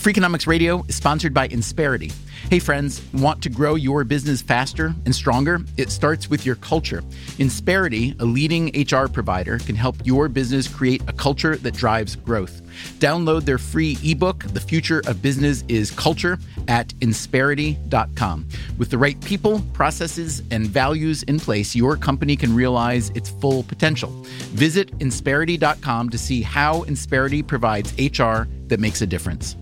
Freakonomics Radio is sponsored by Insperity. Hey friends, want to grow your business faster and stronger? It starts with your culture. Insperity, a leading HR provider, can help your business create a culture that drives growth. Download their free ebook, The Future of Business is Culture, at Insperity.com. With the right people, processes, and values in place, your company can realize its full potential. Visit Insperity.com to see how Insperity provides HR that makes a difference.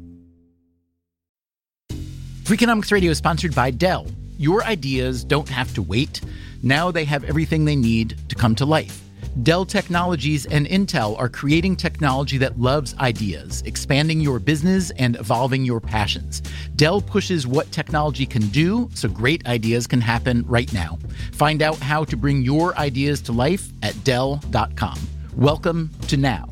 Freakonomics Radio is sponsored by Dell. Your ideas don't have to wait. Now they have everything they need to come to life. Dell Technologies and Intel are creating technology that loves ideas, expanding your business and evolving your passions. Dell pushes what technology can do so great ideas can happen right now. Find out how to bring your ideas to life at Dell.com. Welcome to Now.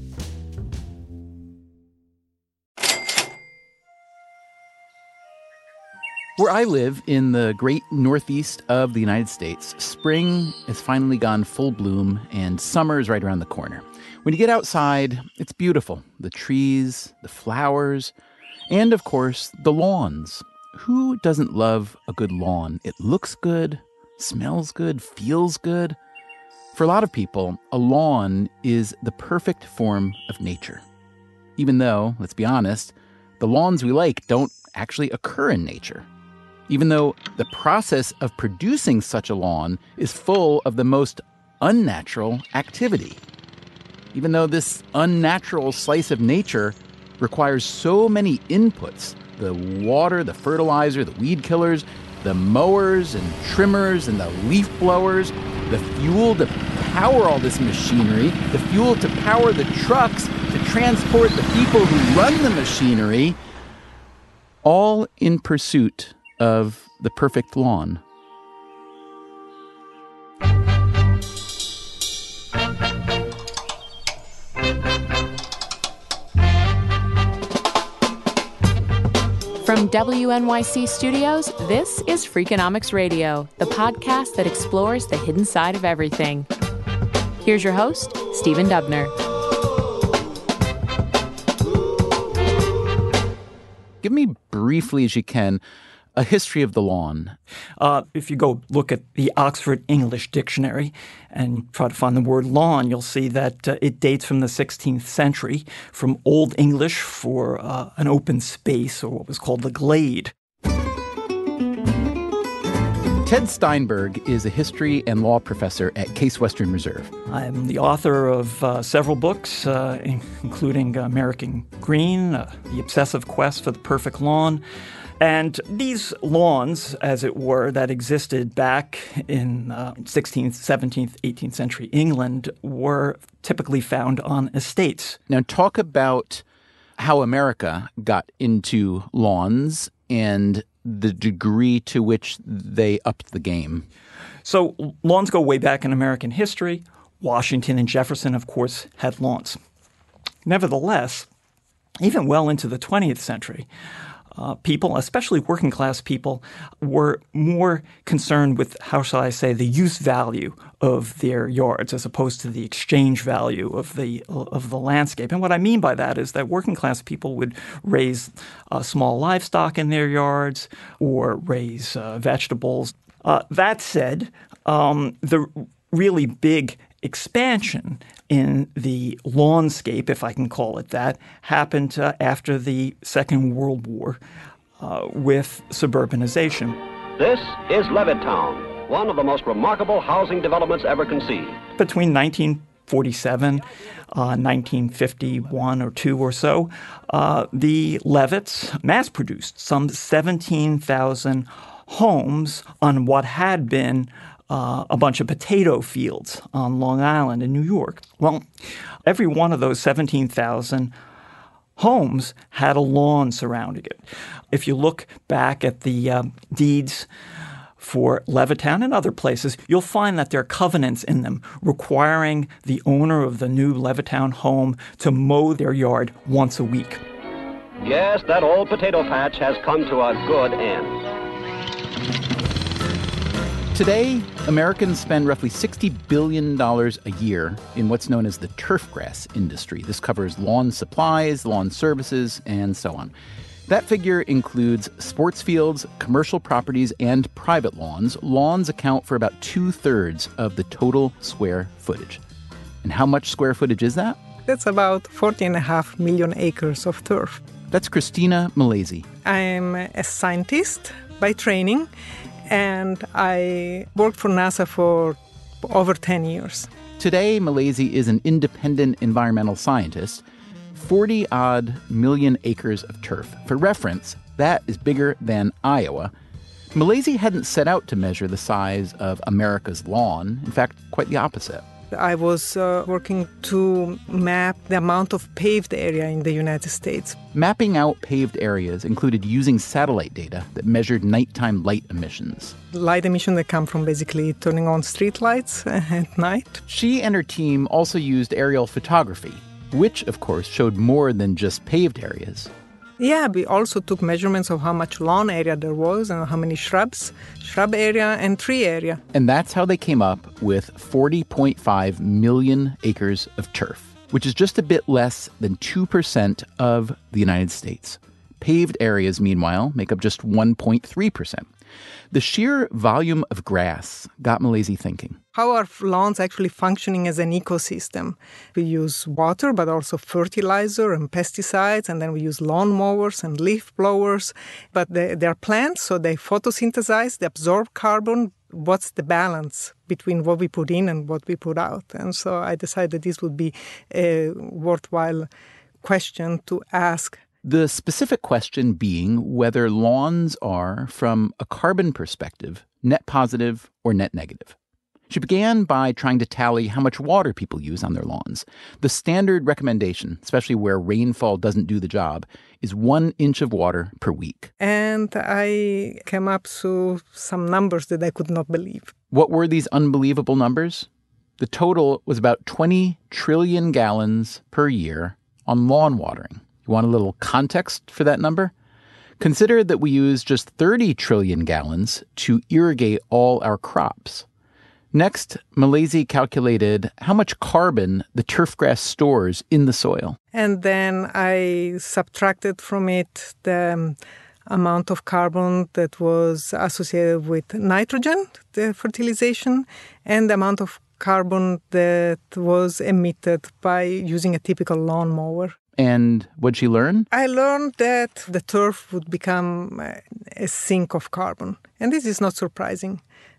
Where I live in the great northeast of the United States, spring has finally gone full bloom and summer is right around the corner. When you get outside, it's beautiful. The trees, the flowers, and of course, the lawns. Who doesn't love a good lawn? It looks good, smells good, feels good. For a lot of people, a lawn is the perfect form of nature. Even though, let's be honest, the lawns we like don't actually occur in nature. Even though the process of producing such a lawn is full of the most unnatural activity. Even though this unnatural slice of nature requires so many inputs, the water, the fertilizer, the weed killers, the mowers and trimmers and the leaf blowers, the fuel to power all this machinery, the fuel to power the trucks, to transport the people who run the machinery, all in pursuit of the perfect lawn. From WNYC Studios, this is Freakonomics Radio, the podcast that explores the hidden side of everything. Here's your host, Stephen Dubner. Give me briefly, as you can, a history of the lawn. If you go look at the Oxford English Dictionary and try to find the word lawn, you'll see that it dates from the 16th century, from Old English for an open space, or what was called the glade. Ted Steinberg is a history and law professor at Case Western Reserve. I'm the author of several books, including American Green, The Obsessive Quest for the Perfect Lawn. And these lawns, as it were, that existed back in 16th, 17th, 18th century England were typically found on estates. Now, talk about how America got into lawns and the degree to which they upped the game. So lawns go way back in American history. Washington and Jefferson, of course, had lawns. Nevertheless, even well into the 20th century, people, especially working class people, were more concerned with, how shall I say, the use value of their yards as opposed to the exchange value of the landscape. And what I mean by that is that working class people would raise small livestock in their yards or raise vegetables. That said, the really big expansion in the lawnscape, if I can call it that, happened after the Second World War with suburbanization. This is Levittown, one of the most remarkable housing developments ever conceived. Between 1947, 1951 or 2 or so, the Levitts mass-produced some 17,000 homes on what had been a bunch of potato fields on Long Island in New York. Well, every one of those 17,000 homes had a lawn surrounding it. If you look back at the deeds for Levittown and other places, you'll find that there are covenants in them requiring the owner of the new Levittown home to mow their yard once a week. Yes, that old potato patch has come to a good end. Today, Americans spend roughly $60 billion a year in what's known as the turfgrass industry. This covers lawn supplies, lawn services, and so on. That figure includes sports fields, commercial properties, and private lawns. Lawns account for about 2/3 of the total square footage. And how much square footage is that? That's about 40.5 million acres of turf. That's Christina Milesi. I'm a scientist by training, and I worked for NASA for over 10 years. Today, Milesi is an independent environmental scientist. 40-odd million acres of turf. For reference, that is bigger than Iowa. Milesi hadn't set out to measure the size of America's lawn. In fact, quite the opposite. I was working to map the amount of paved area in the United States. Mapping out paved areas included using satellite data that measured nighttime light emissions. Light emission that come from basically turning on street lights at night. She and her team also used aerial photography, which, of course, showed more than just paved areas. Yeah, we also took measurements of how much lawn area there was and how many shrub area and tree area. And that's how they came up with 40.5 million acres of turf, which is just a bit less than 2% of the United States. Paved areas, meanwhile, make up just 1.3%. The sheer volume of grass got Milesi thinking. How are lawns actually functioning as an ecosystem? We use water, but also fertilizer and pesticides, and then we use lawn mowers and leaf blowers. But they're plants, so they photosynthesize, they absorb carbon. What's the balance between what we put in and what we put out? And so I decided this would be a worthwhile question to ask. The specific question being whether lawns are, from a carbon perspective, net positive or net negative. She began by trying to tally how much water people use on their lawns. The standard recommendation, especially where rainfall doesn't do the job, is 1 inch of water per week. And I came up to some numbers that I could not believe. What were these unbelievable numbers? The total was about 20 trillion gallons per year on lawn watering. You want a little context for that number? Consider that we use just 30 trillion gallons to irrigate all our crops. Next, Milesi calculated how much carbon the turfgrass stores in the soil. And then I subtracted from it the amount of carbon that was associated with nitrogen, the fertilization, and the amount of carbon that was emitted by using a typical lawnmower. And what'd she learn? I learned that the turf would become a sink of carbon. And this is not surprising.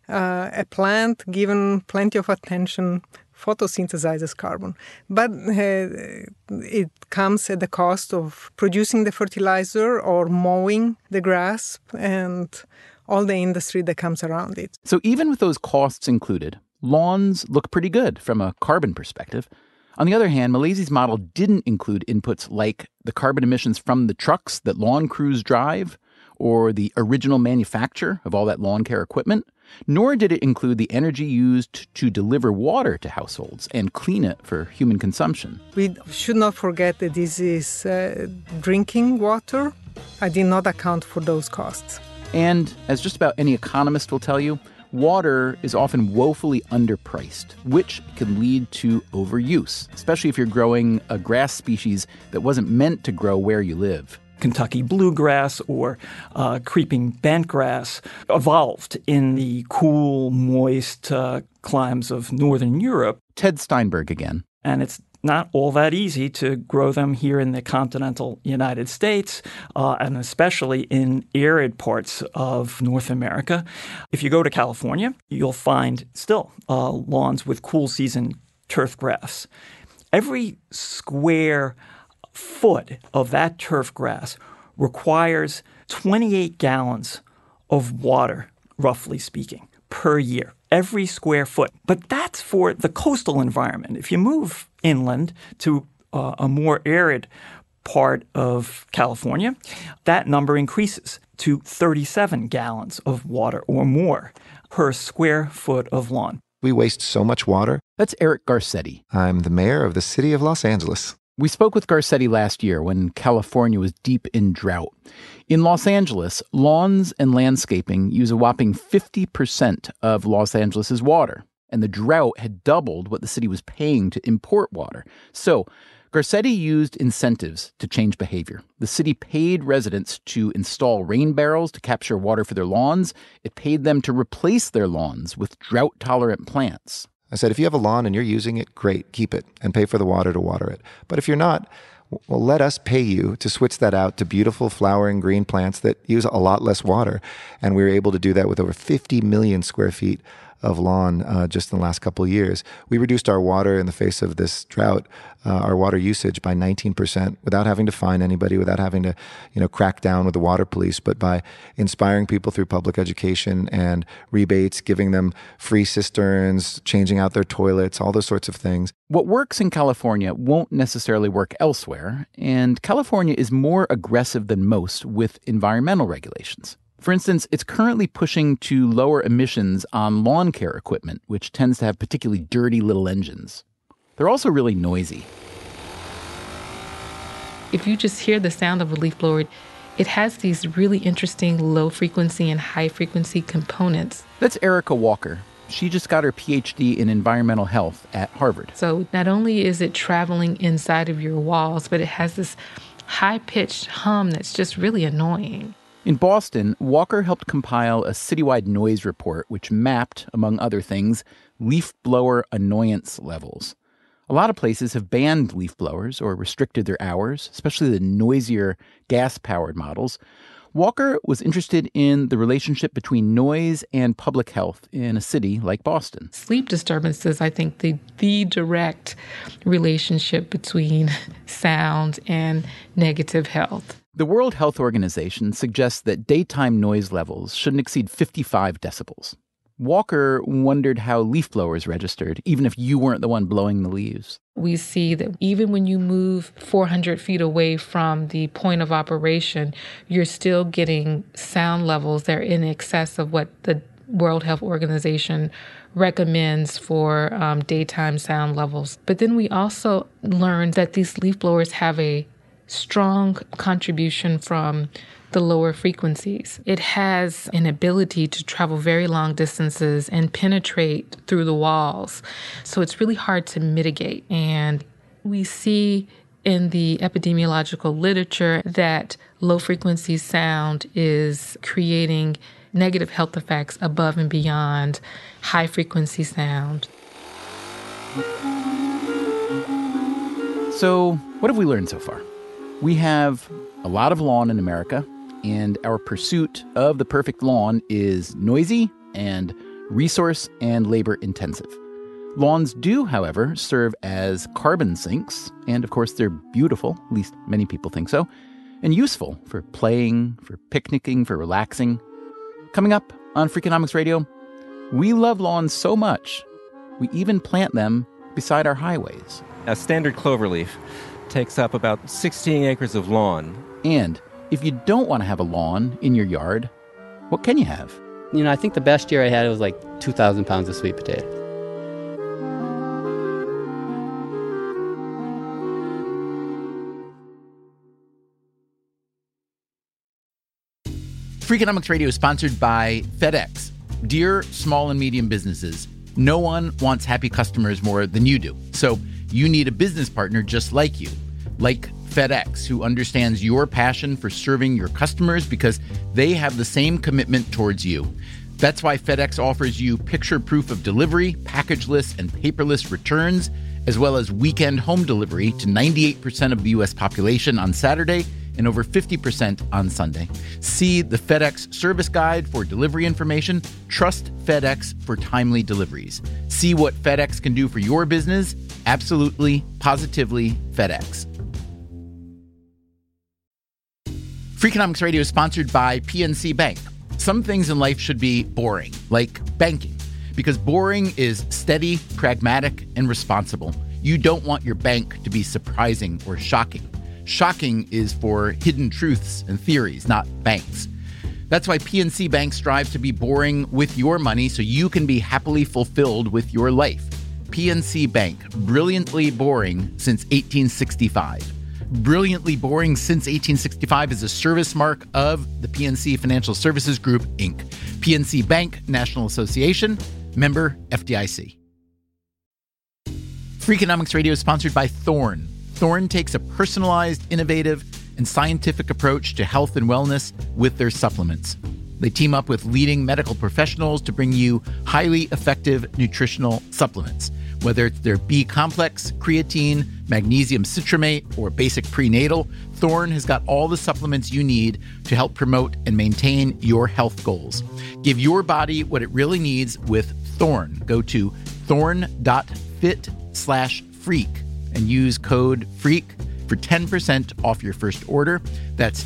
A plant, given plenty of attention, photosynthesizes carbon. But it comes at the cost of producing the fertilizer or mowing the grass and all the industry that comes around it. So even with those costs included, lawns look pretty good from a carbon perspective. On the other hand, Milesi's model didn't include inputs like the carbon emissions from the trucks that lawn crews drive or the original manufacture of all that lawn care equipment, nor did it include the energy used to deliver water to households and clean it for human consumption. We should not forget that this is drinking water. I did not account for those costs. And as just about any economist will tell you, water is often woefully underpriced, which can lead to overuse, especially if you're growing a grass species that wasn't meant to grow where you live. Kentucky bluegrass or creeping bentgrass evolved in the cool, moist climes of northern Europe. Ted Steinberg again. And it's not all that easy to grow them here in the continental United States, and especially in arid parts of North America. If you go to California, you'll find still lawns with cool season turf grass. Every square foot of that turf grass requires 28 gallons of water, roughly speaking, per year. Every square foot. But that's for the coastal environment. If you move inland to a more arid part of California, that number increases to 37 gallons of water or more per square foot of lawn. We waste so much water. That's Eric Garcetti. I'm the mayor of the city of Los Angeles. We spoke with Garcetti last year when California was deep in drought. In Los Angeles, lawns and landscaping use a whopping 50% of Los Angeles' water, and the drought had doubled what the city was paying to import water. So Garcetti used incentives to change behavior. The city paid residents to install rain barrels to capture water for their lawns. It paid them to replace their lawns with drought-tolerant plants. I said, if you have a lawn and you're using it, great, keep it and pay for the water to water it. But if you're not, well, let us pay you to switch that out to beautiful flowering green plants that use a lot less water. And we were able to do that with over 50 million square feet of lawn just in the last couple of years. We reduced our water in the face of this drought, our water usage by 19% without having to fine anybody, without having to, crack down with the water police, but by inspiring people through public education and rebates, giving them free cisterns, changing out their toilets, all those sorts of things. What works in California won't necessarily work elsewhere, and California is more aggressive than most with environmental regulations. For instance, it's currently pushing to lower emissions on lawn care equipment, which tends to have particularly dirty little engines. They're also really noisy. If you just hear the sound of a leaf blower, it has these really interesting low frequency and high frequency components. That's Erica Walker. She just got her PhD in environmental health at Harvard. So not only is it traveling inside of your walls, but it has this high-pitched hum that's just really annoying. In Boston, Walker helped compile a citywide noise report which mapped, among other things, leaf blower annoyance levels. A lot of places have banned leaf blowers or restricted their hours, especially the noisier gas-powered models. Walker was interested in the relationship between noise and public health in a city like Boston. Sleep disturbances, I think, the direct relationship between sound and negative health. The World Health Organization suggests that daytime noise levels shouldn't exceed 55 decibels. Walker wondered how leaf blowers registered, even if you weren't the one blowing the leaves. We see that even when you move 400 feet away from the point of operation, you're still getting sound levels that are in excess of what the World Health Organization recommends for daytime sound levels. But then we also learned that these leaf blowers have a strong contribution from the lower frequencies. It has an ability to travel very long distances and penetrate through the walls. So it's really hard to mitigate. And we see in the epidemiological literature that low frequency sound is creating negative health effects above and beyond high frequency sound. So, what have we learned so far? We have a lot of lawn in America, and our pursuit of the perfect lawn is noisy and resource and labor intensive. Lawns do, however, serve as carbon sinks, and of course they're beautiful, at least many people think so, and useful for playing, for picnicking, for relaxing. Coming up on Freakonomics Radio, we love lawns so much, we even plant them beside our highways. A standard cloverleaf takes up about 16 acres of lawn. And if you don't want to have a lawn in your yard, what can you have? I think the best year I had, it was like 2,000 pounds of sweet potato. Freakonomics Radio is sponsored by FedEx. Dear small and medium businesses, no one wants happy customers more than you do. So you need a business partner just like you, like FedEx, who understands your passion for serving your customers because they have the same commitment towards you. That's why FedEx offers you picture proof of delivery, packageless and paperless returns, as well as weekend home delivery to 98% of the U.S. population on Saturday and over 50% on Sunday. See the FedEx service guide for delivery information. Trust FedEx for timely deliveries. See what FedEx can do for your business. Absolutely, positively FedEx. Freakonomics Radio is sponsored by PNC Bank. Some things in life should be boring, like banking, because boring is steady, pragmatic, and responsible. You don't want your bank to be surprising or shocking. Shocking is for hidden truths and theories, not banks. That's why PNC Bank strives to be boring with your money so you can be happily fulfilled with your life. PNC Bank, brilliantly boring since 1865. Brilliantly boring since 1865 is a service mark of the PNC Financial Services Group, Inc. PNC Bank, National Association, member FDIC. Freakonomics Radio is sponsored by Thorne. Thorne takes a personalized, innovative, and scientific approach to health and wellness with their supplements. They team up with leading medical professionals to bring you highly effective nutritional supplements. Whether it's their B-complex, creatine, magnesium citrate, or basic prenatal, Thorne has got all the supplements you need to help promote and maintain your health goals. Give your body what it really needs with Thorne. Go to thorne.fit/freak and use code FREAK for 10% off your first order. That's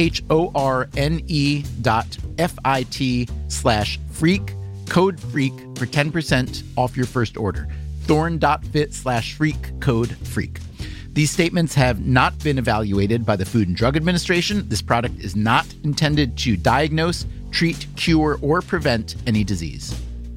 THORNE.FIT/freak, code FREAK for 10% off your first order. Thorne.fit/freak, code FREAK. These statements have not been evaluated by the Food and Drug Administration. This product is not intended to diagnose, treat, cure, or prevent any disease.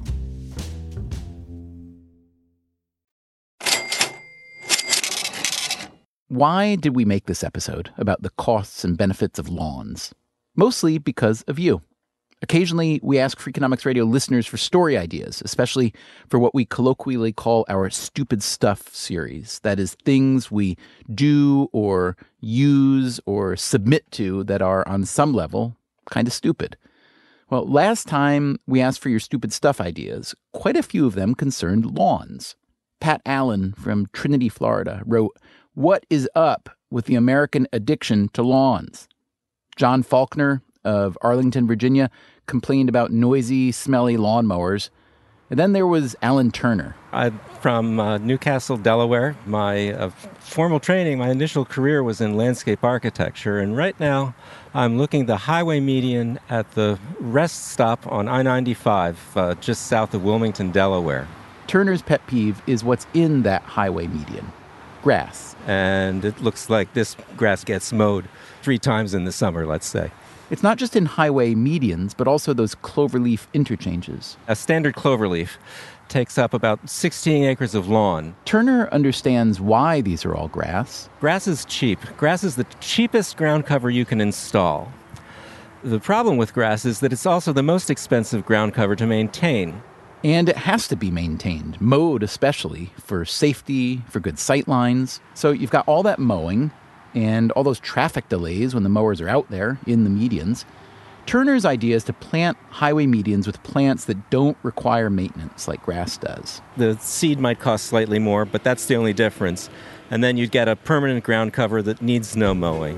Why did we make this episode about the costs and benefits of lawns? Mostly because of you. Occasionally, we ask Freakonomics Radio listeners for story ideas, especially for what we colloquially call our Stupid Stuff series. That is, things we do or use or submit to that are, on some level, kind of stupid. Well, last time we asked for your stupid stuff ideas, quite a few of them concerned lawns. Pat Allen from Trinity, Florida, wrote, "What is up with the American addiction to lawns?" John Faulkner of Arlington, Virginia, complained about noisy, smelly lawnmowers. And then there was Alan Turner. I'm from Newcastle, Delaware. My formal training, my initial career was in landscape architecture. And right now, I'm looking the highway median at the rest stop on I-95, just south of Wilmington, Delaware. Turner's pet peeve is what's in that highway median. Grass. And it looks like this grass gets mowed 3 times in the summer, let's say. It's not just in highway medians, but also those cloverleaf interchanges. A standard cloverleaf takes up about 16 acres of lawn. Turner understands why these are all grass. Grass is cheap. Grass is the cheapest ground cover you can install. The problem with grass is that it's also the most expensive ground cover to maintain. And it has to be maintained, mowed especially, for safety, for good sight lines. So you've got all that mowing and all those traffic delays when the mowers are out there in the medians. Turner's idea is to plant highway medians with plants that don't require maintenance like grass does. The seed might cost slightly more, but that's the only difference. And then you'd get a permanent ground cover that needs no mowing.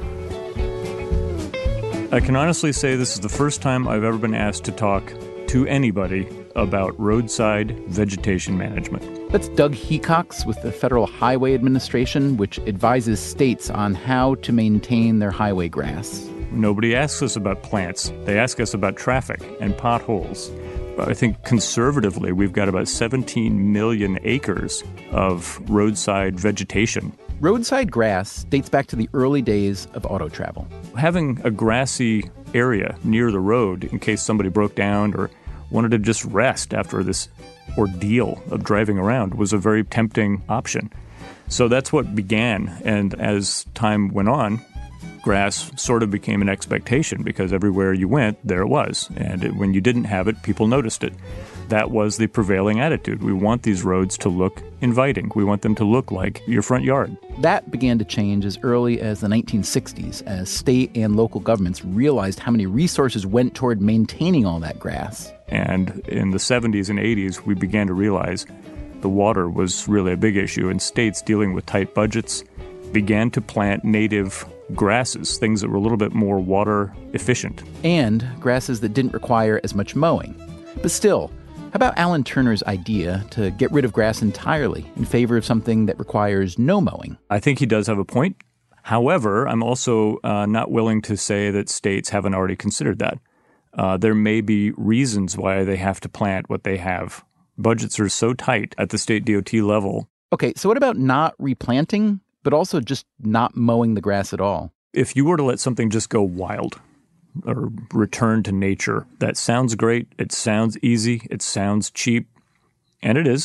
I can honestly say this is the first time I've ever been asked to talk to anybody about roadside vegetation management. That's Doug Hecox with the Federal Highway Administration, which advises states on how to maintain their highway grass. Nobody asks us about plants. They ask us about traffic and potholes. I think conservatively, we've got about 17 million acres of roadside vegetation. Roadside grass dates back to the early days of auto travel. Having a grassy area near the road in case somebody broke down or wanted to just rest after this ordeal of driving around was a very tempting option. So that's what began. And as time went on, grass sort of became an expectation because everywhere you went, there it was. And when you didn't have it, people noticed it. That was the prevailing attitude. We want these roads to look inviting. We want them to look like your front yard. That began to change as early as the 1960s as state and local governments realized how many resources went toward maintaining all that grass. And in the 70s and 80s, we began to realize the water was really a big issue, and states dealing with tight budgets began to plant native grasses, things that were a little bit more water efficient. And grasses that didn't require as much mowing. But still, how about Alan Turner's idea to get rid of grass entirely in favor of something that requires no mowing? I think he does have a point. However, I'm also not willing to say that states haven't already considered that. There may be reasons why they have to plant what they have. Budgets are so tight at the state DOT level. Okay, so what about not replanting, but also just not mowing the grass at all? If you were to let something just go wild or return to nature, that sounds great. It sounds easy. It sounds cheap. And it is.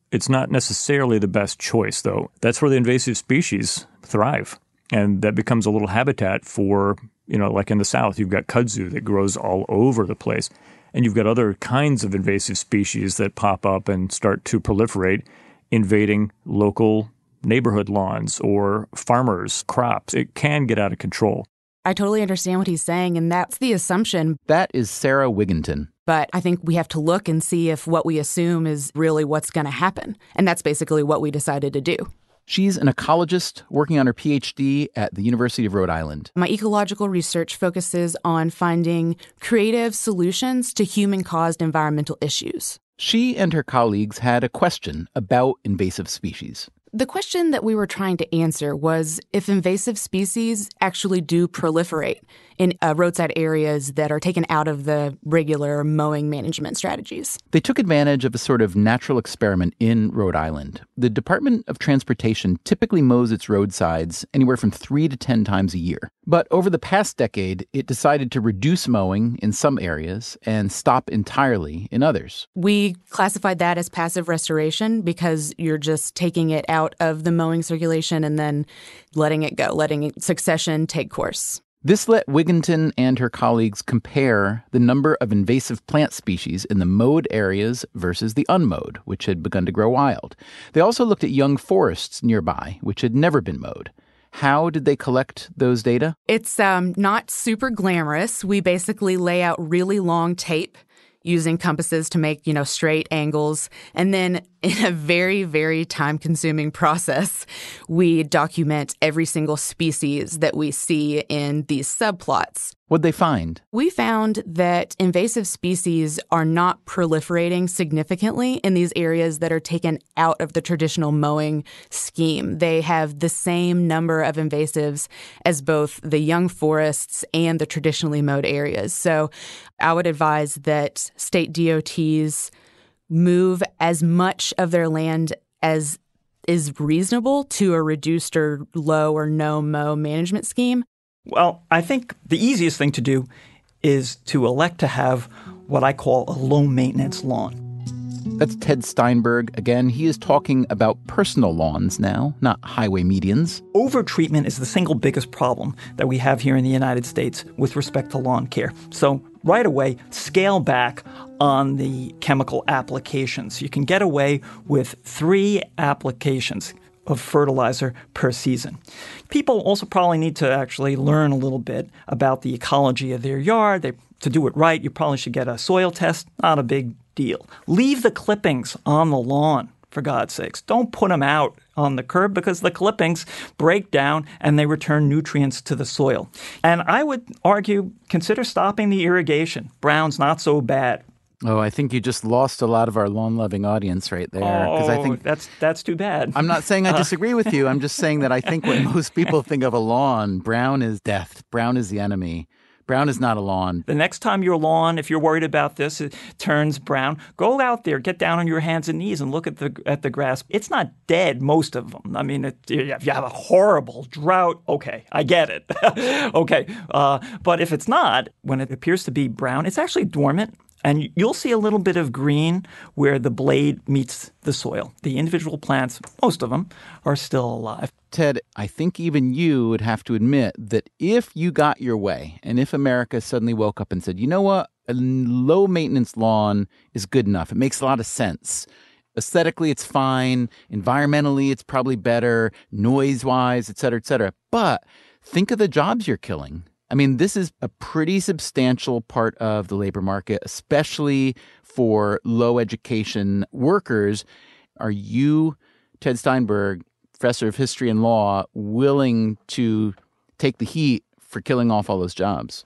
It's not necessarily the best choice, though. That's where the invasive species thrive. And that becomes a little habitat for, like in the South, you've got kudzu that grows all over the place. And you've got other kinds of invasive species that pop up and start to proliferate, invading local neighborhood lawns or farmers' crops. It can get out of control. I totally understand what he's saying, and that's the assumption. That is Sarah Wigginton. But I think we have to look and see if what we assume is really what's going to happen. And that's basically what we decided to do. She's an ecologist working on her PhD at the University of Rhode Island. My ecological research focuses on finding creative solutions to human-caused environmental issues. She and her colleagues had a question about invasive species. The question that we were trying to answer was if invasive species actually do proliferate in roadside areas that are taken out of the regular mowing management strategies. They took advantage of a sort of natural experiment in Rhode Island. The Department of Transportation typically mows its roadsides anywhere from 3 to 10 times a year. But over the past decade, it decided to reduce mowing in some areas and stop entirely in others. We classified that as passive restoration because you're just taking it out of the mowing circulation and then letting it go, letting succession take course. This let Wigginton and her colleagues compare the number of invasive plant species in the mowed areas versus the unmowed, which had begun to grow wild. They also looked at young forests nearby, which had never been mowed. How did they collect those data? It's not super glamorous. We basically lay out really long tape using compasses to make, straight angles. And then in a very, very time-consuming process, we document every single species that we see in these subplots. What'd they find? We found that invasive species are not proliferating significantly in these areas that are taken out of the traditional mowing scheme. They have the same number of invasives as both the young forests and the traditionally mowed areas. So I would advise that state DOTs move as much of their land as is reasonable to a reduced or low or no mow management scheme. Well, I think the easiest thing to do is to elect to have what I call a low-maintenance lawn. That's Ted Steinberg. Again, he is talking about personal lawns now, not highway medians. Overtreatment is the single biggest problem that we have here in the United States with respect to lawn care. So right away, scale back on the chemical applications. You can get away with 3 applications of fertilizer per season. People also probably need to actually learn a little bit about the ecology of their yard. To do it right, you probably should get a soil test. Not a big deal. Leave the clippings on the lawn, for God's sakes. Don't put them out on the curb because the clippings break down and they return nutrients to the soil. And I would argue, consider stopping the irrigation. Brown's not so bad. Oh, I think you just lost a lot of our lawn-loving audience right there. I think that's too bad. I'm not saying I disagree with you. I'm just saying that I think when most people think of a lawn, brown is death. Brown is the enemy. Brown is not a lawn. The next time your lawn, if you're worried about this, it turns brown, go out there, get down on your hands and knees and look at the grass. It's not dead, most of them. I mean, if you have a horrible drought, okay, I get it. Okay. But if it's not, when it appears to be brown, it's actually dormant. And you'll see a little bit of green where the blade meets the soil. The individual plants, most of them, are still alive. Ted, I think even you would have to admit that if you got your way and if America suddenly woke up and said, you know what, a low-maintenance lawn is good enough. It makes a lot of sense. Aesthetically, it's fine. Environmentally, it's probably better. Noise-wise, et cetera, but think of the jobs you're killing. I mean, this is a pretty substantial part of the labor market, especially for low education workers. Are you, Ted Steinberg, professor of history and law, willing to take the heat for killing off all those jobs?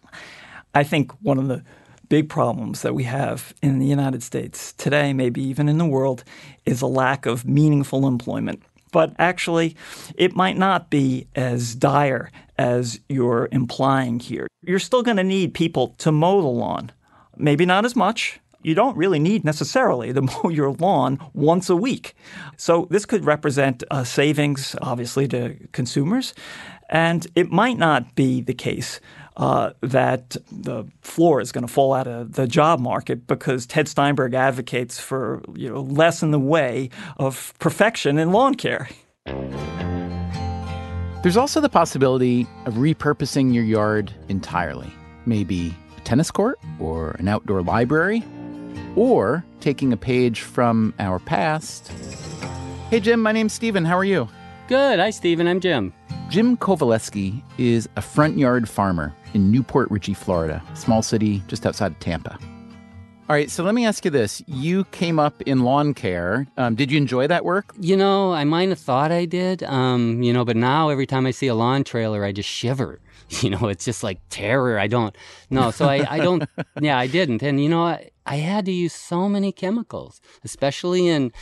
I think one of the big problems that we have in the United States today, maybe even in the world, is a lack of meaningful employment. But actually, it might not be as dire as you're implying here. You're still going to need people to mow the lawn. Maybe not as much. You don't really need necessarily to mow your lawn once a week. So this could represent a savings, obviously, to consumers. And it might not be the case that the floor is going to fall out of the job market because Ted Steinberg advocates for less in the way of perfection in lawn care. There's also the possibility of repurposing your yard entirely. Maybe a tennis court or an outdoor library, or taking a page from our past. Hey, Jim, my name's Steven. How are you? Good. Hi, Steven. I'm Jim. Jim Kowaleski is a front yard farmer in Newport Richey, Florida, a small city just outside of Tampa. All right, so let me ask you this. You came up in lawn care. Did you enjoy that work? I might have thought I did, but now every time I see a lawn trailer, I just shiver. It's just like terror. I don't. No, so I don't. Yeah, I didn't. And, I had to use so many chemicals, especially in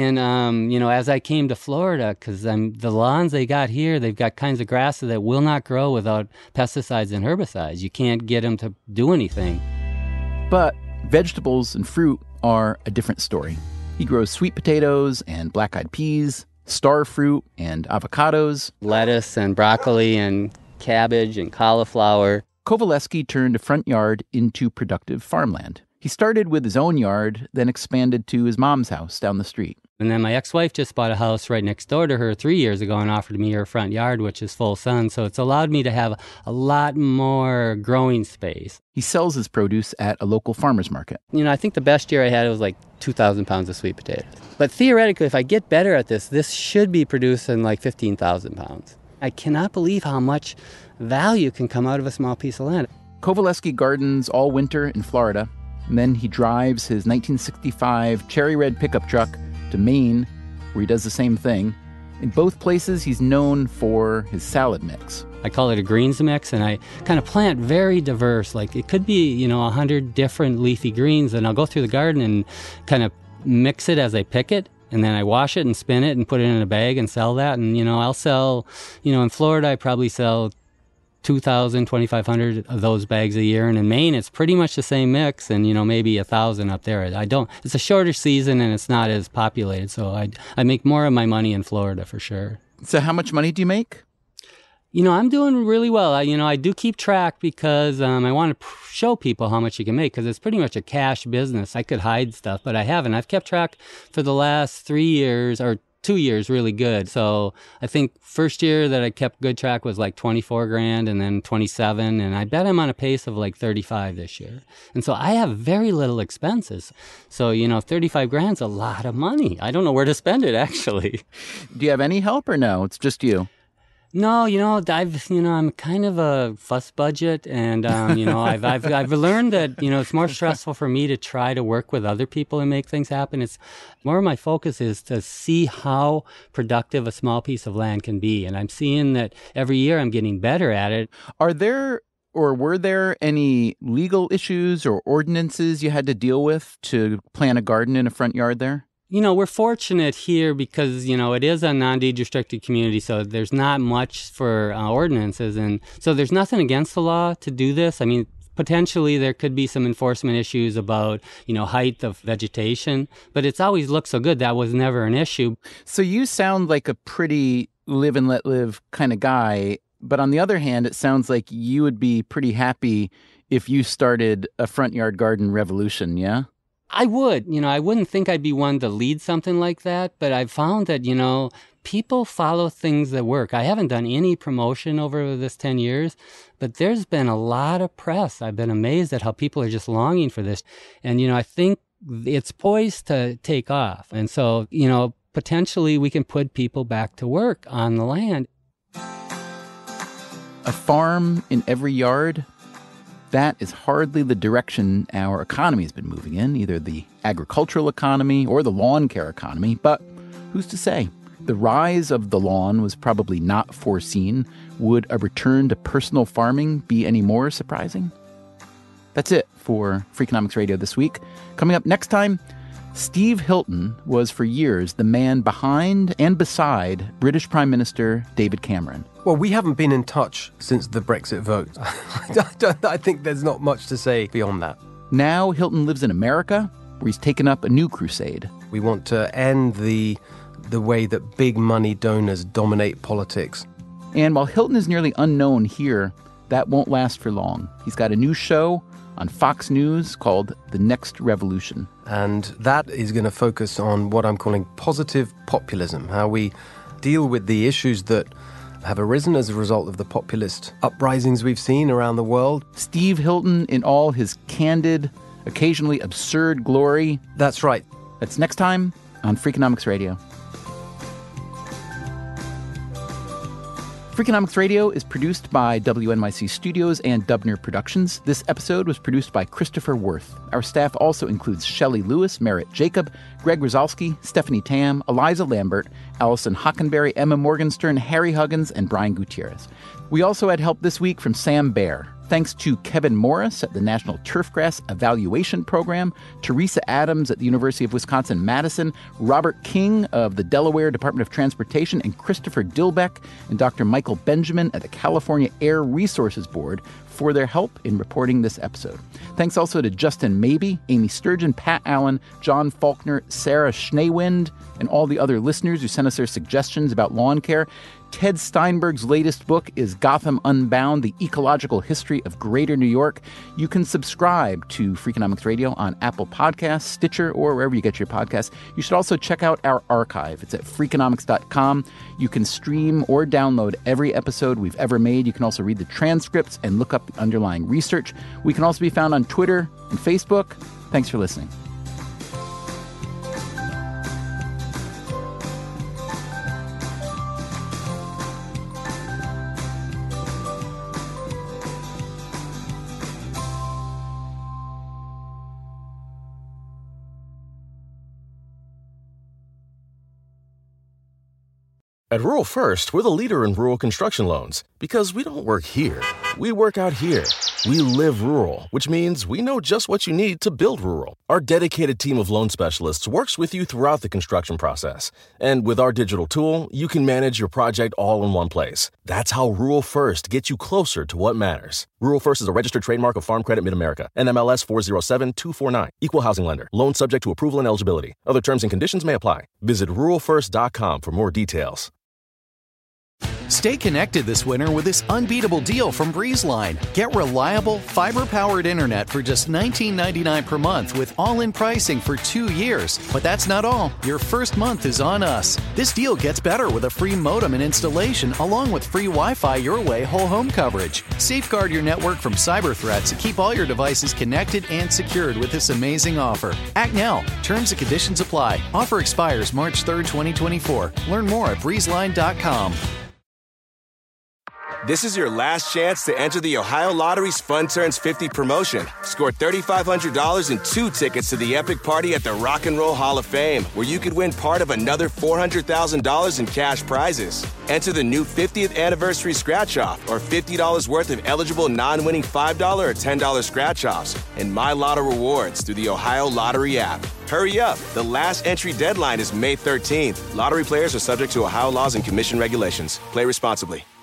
as I came to Florida, because the lawns they got here, they've got kinds of grasses that will not grow without pesticides and herbicides. You can't get them to do anything. But vegetables and fruit are a different story. He grows sweet potatoes and black-eyed peas, star fruit and avocados, lettuce and broccoli and cabbage and cauliflower. Kowaleski turned a front yard into productive farmland. He started with his own yard, then expanded to his mom's house down the street. And then my ex-wife just bought a house right next door to her 3 years ago and offered me her front yard, which is full sun. So it's allowed me to have a lot more growing space. He sells his produce at a local farmer's market. I think the best year I had was like 2,000 pounds of sweet potatoes. But theoretically, if I get better at this should be producing like 15,000 pounds. I cannot believe how much value can come out of a small piece of land. Kowaleski gardens all winter in Florida, and then he drives his 1965 cherry red pickup truck to Maine, where he does the same thing. In both places, he's known for his salad mix. I call it a greens mix, and I kind of plant very diverse. Like it could be, 100 different leafy greens, and I'll go through the garden and kind of mix it as I pick it. And then I wash it and spin it and put it in a bag and sell that. And, I'll sell, in Florida, I probably sell 2,000, 2,500 of those bags a year. And in Maine, it's pretty much the same mix and, maybe 1,000 up there. It's a shorter season and it's not as populated. So I make more of my money in Florida for sure. So how much money do you make? I'm doing really well. I do keep track because I want to show people how much you can make because it's pretty much a cash business. I could hide stuff, but I haven't. I've kept track for the last 3 years or 2 years really good. So I think first year that I kept good track was like 24 grand and then 27. And I bet I'm on a pace of like 35 this year. And so I have very little expenses. So, 35 grand's a lot of money. I don't know where to spend it actually. Do you have any help or no? It's just you? No, I'm kind of a fuss budget, and I've learned that it's more stressful for me to try to work with other people and make things happen. It's more of my focus is to see how productive a small piece of land can be, and I'm seeing that every year I'm getting better at it. Are there or were there any legal issues or ordinances you had to deal with to plant a garden in a front yard there? We're fortunate here because, it is a non-deed restricted community, so there's not much for ordinances. And so there's nothing against the law to do this. I mean, potentially there could be some enforcement issues about, height of vegetation, but it's always looked so good. That was never an issue. So you sound like a pretty live and let live kind of guy. But on the other hand, it sounds like you would be pretty happy if you started a front yard garden revolution, yeah? I would. I wouldn't think I'd be one to lead something like that, but I've found that, people follow things that work. I haven't done any promotion over this 10 years, but there's been a lot of press. I've been amazed at how people are just longing for this. And, I think it's poised to take off. And so, potentially we can put people back to work on the land. A farm in every yard? That is hardly the direction our economy has been moving in, either the agricultural economy or the lawn care economy. But who's to say? The rise of the lawn was probably not foreseen. Would a return to personal farming be any more surprising? That's it for Freakonomics Radio this week. Coming up next time, Steve Hilton was for years the man behind and beside British Prime Minister David Cameron. Well, we haven't been in touch since the Brexit vote. I think there's not much to say beyond that. Now Hilton lives in America, where he's taken up a new crusade. We want to end the way that big money donors dominate politics. And while Hilton is nearly unknown here, that won't last for long. He's got a new show on Fox News called The Next Revolution. And that is going to focus on what I'm calling positive populism, how we deal with the issues that have arisen as a result of the populist uprisings we've seen around the world. Steve Hilton in all his candid, occasionally absurd glory. That's right. That's next time on Freakonomics Radio. Freakonomics Radio is produced by WNYC Studios and Dubner Productions. This episode was produced by Christopher Worth. Our staff also includes Shelley Lewis, Merritt Jacob, Greg Rozalski, Stephanie Tam, Eliza Lambert, Allison Hockenberry, Emma Morgenstern, Harry Huggins, and Brian Gutierrez. We also had help this week from Sam Baer. Thanks to Kevin Morris at the National Turfgrass Evaluation Program, Teresa Adams at the University of Wisconsin-Madison, Robert King of the Delaware Department of Transportation, and Christopher Dilbeck and Dr. Michael Benjamin at the California Air Resources Board for their help in reporting this episode. Thanks also to Justin Mabey, Amy Sturgeon, Pat Allen, John Faulkner, Sarah Schneewind, and all the other listeners who sent us their suggestions about lawn care. Ted Steinberg's latest book is Gotham Unbound, The Ecological History of Greater New York. You can subscribe to Freakonomics Radio on Apple Podcasts, Stitcher, or wherever you get your podcasts. You should also check out our archive. It's at Freakonomics.com. You can stream or download every episode we've ever made. You can also read the transcripts and look up the underlying research. We can also be found on Twitter and Facebook. Thanks for listening. At Rural First, we're the leader in rural construction loans because we don't work here. We work out here. We live rural, which means we know just what you need to build rural. Our dedicated team of loan specialists works with you throughout the construction process. And with our digital tool, you can manage your project all in one place. That's how Rural First gets you closer to what matters. Rural First is a registered trademark of Farm Credit Mid-America, NMLS 407249. Equal housing lender. Loan subject to approval and eligibility. Other terms and conditions may apply. Visit ruralfirst.com for more details. Stay connected this winter with this unbeatable deal from BreezeLine. Get reliable, fiber-powered internet for just $19.99 per month with all-in pricing for 2 years. But that's not all. Your first month is on us. This deal gets better with a free modem and installation, along with free Wi-Fi your way whole home coverage. Safeguard your network from cyber threats and keep all your devices connected and secured with this amazing offer. Act now. Terms and conditions apply. Offer expires March 3rd, 2024. Learn more at breezeline.com. This is your last chance to enter the Ohio Lottery's Fun Turns 50 promotion. Score $3,500 and 2 tickets to the epic party at the Rock and Roll Hall of Fame, where you could win part of another $400,000 in cash prizes. Enter the new 50th anniversary scratch-off or $50 worth of eligible non-winning $5 or $10 scratch-offs and My Lotto rewards through the Ohio Lottery app. Hurry up. The last entry deadline is May 13th. Lottery players are subject to Ohio laws and commission regulations. Play responsibly.